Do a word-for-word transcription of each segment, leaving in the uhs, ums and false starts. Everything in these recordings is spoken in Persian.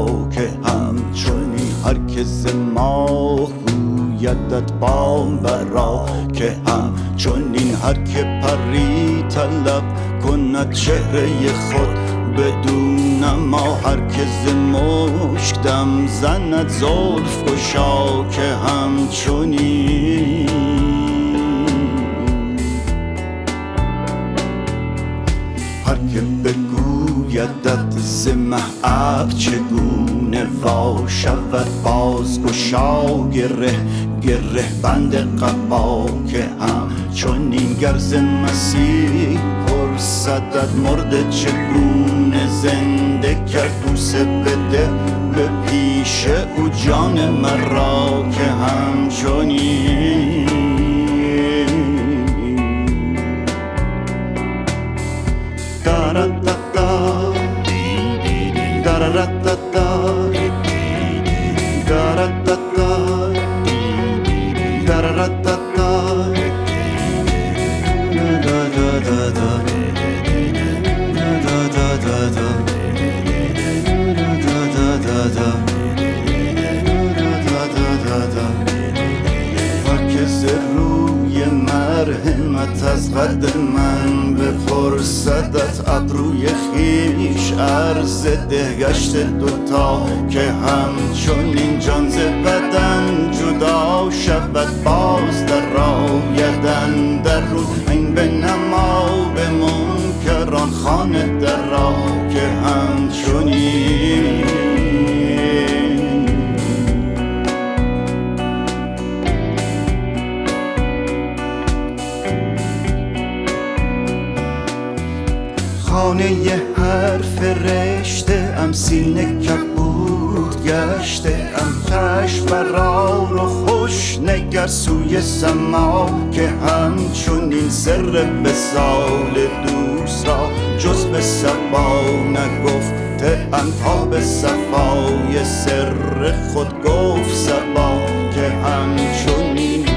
که همچنین هر که ز ماه رویدت باورا که همچنین هر که پری طلب کند چهره خود بدون ما هر که ز مشک دم زند زلف گشا که همچنین هر که بگویدت ز مه ابر چگونه وا شود باز گشا گره گره بند قبا که همچنین گر ز مسیح پرسدت مرده چگونه زنده کرد بوسه بده به پیش او جان مرا که همچنین Da-da-da-da, da-da-da-da-da, da-da-da-da, da-da-da-da-da, da-da-da-da-da, da-da-da-da-da, da-da-da-da-da, da-da-da-da-da. هر که ز روی مرحمت از قد من بپرسدت ابروی خویش عرض ده گشت دوتا که همچنین جان ز بدن جدا شود باز در آیدن در روز این به نما به منکران خانه در را که همچنین خانه هر فرشته ام سینه کبود گشته ام چشم برار و خوش نگر سوی سما که همچنین سر وصال دوست را جز به صبا نگفته ام تا به صفای سر خود گفت صبا که همچنین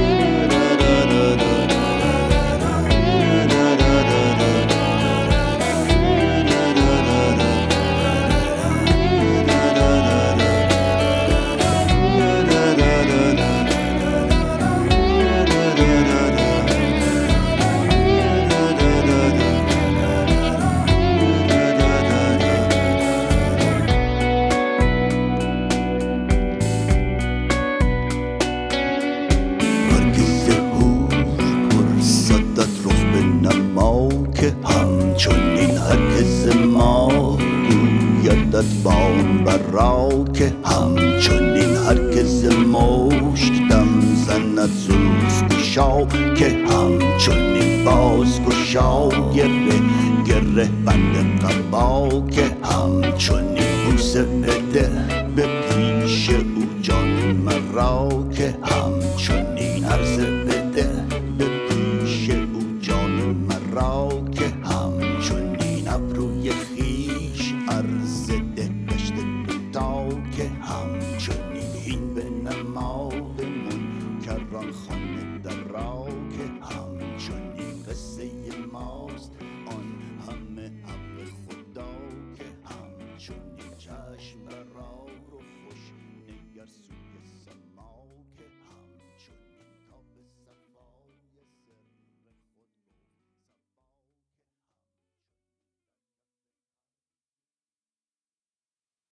که همچنین هر که ز ما رویدت باورا که همچنین هر که ز مشک دم زند زلف گشا که همچنین باز گشا گره گره بند قبا که همچنین بوسه بده به پیش او جان مرا که همچنین عرض بده به پیش او جان مرا که همچنین ابروی خویش عرض ده گشت دوتا که همچنین هین به نما به منکران خانه در را که همچنین قصه ماست آن همه حق خدا که همچنین چشم را